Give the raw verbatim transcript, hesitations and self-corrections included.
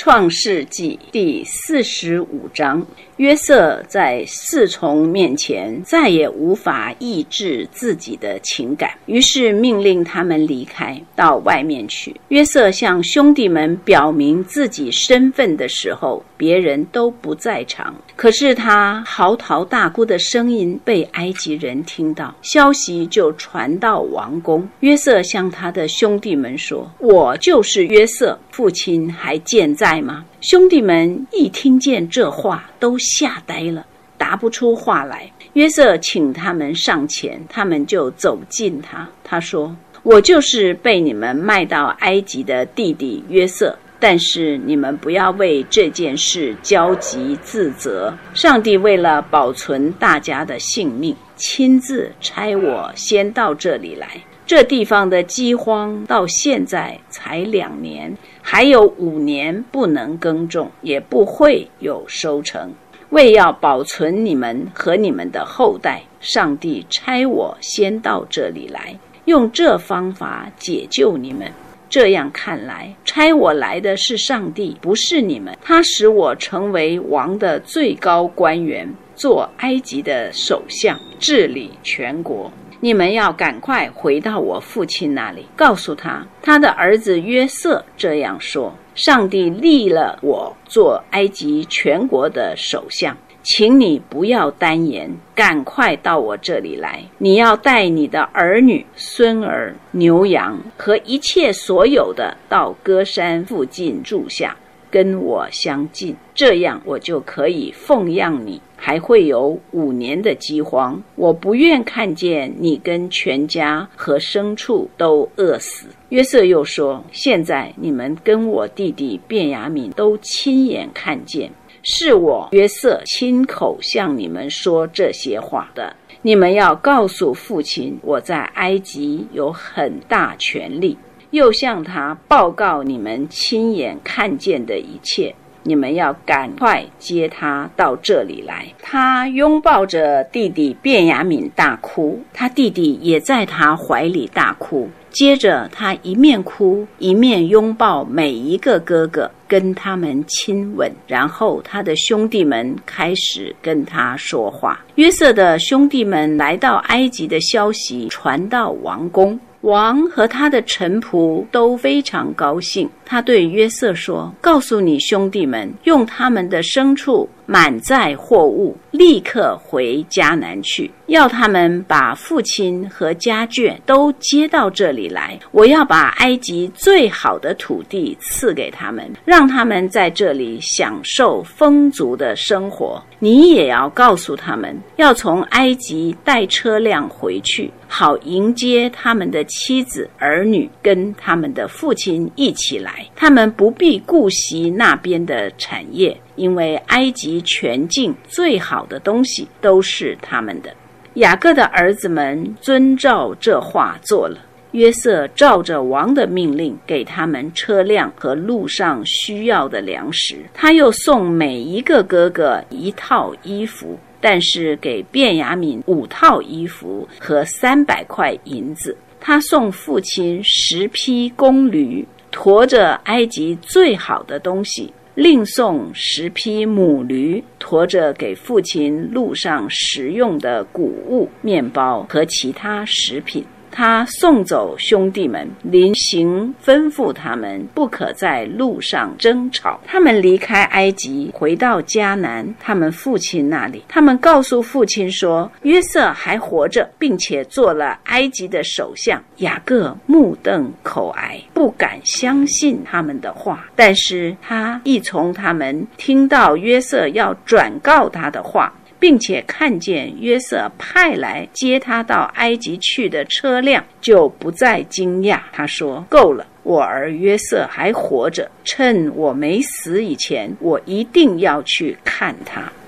创世纪第四十五章，约瑟在四重面前再也无法抑制自己的情感，于是命令他们离开，到外面去。约瑟向兄弟们表明自己身份的时候，别人都不在场，可是他嚎啕大哭的声音被埃及人听到，消息就传到王宫。约瑟向他的兄弟们说：我就是约瑟，父亲还健在吗？兄弟们一听见这话都吓呆了，答不出话来。约瑟请他们上前，他们就走近他。他说：我就是被你们卖到埃及的弟弟约瑟，但是你们不要为这件事焦急自责。上帝为了保存大家的性命，亲自差我先到这里来。这地方的饥荒到现在才两年，还有五年不能耕种，也不会有收成。为要保存你们和你们的后代，上帝差我先到这里来，用这方法解救你们。这样看来，差我来的是上帝，不是你们。他使我成为王的最高官员，做埃及的首相，治理全国。你们要赶快回到我父亲那里，告诉他，他的儿子约瑟这样说：上帝立了我做埃及全国的首相，请你不要单言，赶快到我这里来。你要带你的儿女、孙儿、牛羊和一切所有的到歌山附近住下，跟我相近，这样我就可以奉养你。还会有五年的饥荒，我不愿看见你跟全家和牲畜都饿死。约瑟又说：现在你们跟我弟弟便雅悯都亲眼看见，是我约瑟亲口向你们说这些话的。你们要告诉父亲，我在埃及有很大权力，又向他报告你们亲眼看见的一切。你们要赶快接他到这里来。他拥抱着弟弟便雅悯大哭，他弟弟也在他怀里大哭。接着他一面哭一面拥抱每一个哥哥，跟他们亲吻。然后他的兄弟们开始跟他说话。约瑟的兄弟们来到埃及的消息传到王宫，王和他的臣仆都非常高兴。他对约瑟说：告诉你兄弟们，用他们的牲畜满载货物，立刻回迦南去，要他们把父亲和家眷都接到这里来。我要把埃及最好的土地赐给他们，让他们在这里享受丰足的生活。你也要告诉他们，要从埃及带车辆回去，好迎接他们的妻子儿女，跟他们的父亲一起来。他们不必顾惜那边的产业，因为埃及全境最好的东西都是他们的。雅各的儿子们遵照这话做了。约瑟照着王的命令，给他们车辆和路上需要的粮食。他又送每一个哥哥一套衣服，但是给便雅悯五套衣服和三百块银子。他送父亲十匹公驴，驮着埃及最好的东西，另送十匹母驴，驮着给父亲路上食用的谷物、面包和其他食品。他送走兄弟们，临行吩咐他们不可在路上争吵。他们离开埃及，回到迦南他们父亲那里。他们告诉父亲说，约瑟还活着，并且做了埃及的首相。雅各目瞪口呆，不敢相信他们的话。但是他一从他们听到约瑟要转告他的话，并且看见约瑟派来接他到埃及去的车辆，就不再惊讶。他说：够了，我儿约瑟还活着，趁我没死以前，我一定要去看他。